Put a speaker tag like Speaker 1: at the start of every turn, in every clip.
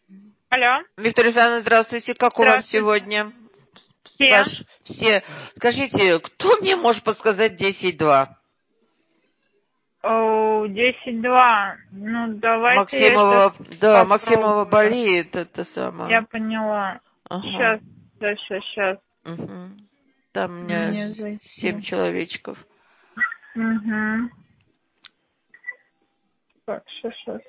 Speaker 1: Алло.
Speaker 2: Виктория Александровна, здравствуйте. Как у вас сегодня?
Speaker 1: Все.
Speaker 2: Скажите, кто мне может подсказать 10-2?
Speaker 1: 10-2. Ну, давайте
Speaker 2: Максимова,
Speaker 1: я
Speaker 2: Максимова
Speaker 1: попробую.
Speaker 2: болеет, это самое.
Speaker 1: Я поняла.
Speaker 2: Ага.
Speaker 1: Сейчас.
Speaker 2: Угу. Там у меня
Speaker 1: Мне зайти.
Speaker 2: 7 человечков.
Speaker 1: Угу. Так, сейчас.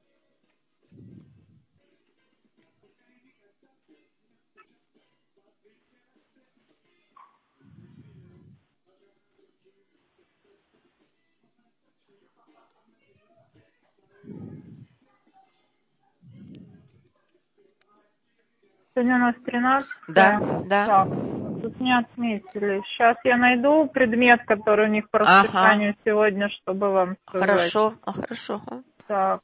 Speaker 1: Сегодня у нас 13.
Speaker 2: Да.
Speaker 1: Так, тут не отметили. Сейчас я найду предмет, который у них по расписанию сегодня, чтобы вам сказать.
Speaker 2: Хорошо.
Speaker 1: Так.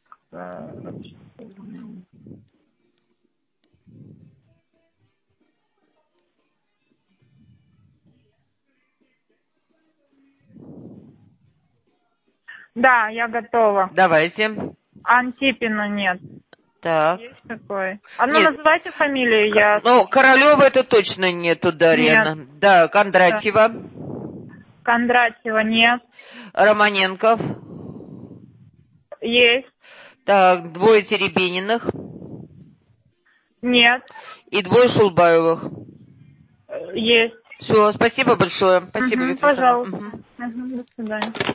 Speaker 1: Да, я готова.
Speaker 2: Давайте.
Speaker 1: Антипина нет.
Speaker 2: Так.
Speaker 1: Есть такой? Называйте фамилию,
Speaker 2: Королева это точно нету, Дарьяна.
Speaker 1: Нет.
Speaker 2: Да, Кондратьева.
Speaker 1: Кондратьева нет.
Speaker 2: Романенков.
Speaker 1: Есть.
Speaker 2: Так, 2 Теребениных.
Speaker 1: Нет.
Speaker 2: И 2 Шулбаевых.
Speaker 1: Есть.
Speaker 2: Все, спасибо большое. Спасибо, Виктория
Speaker 1: Пожалуйста.
Speaker 2: Александровна.
Speaker 1: До свидания.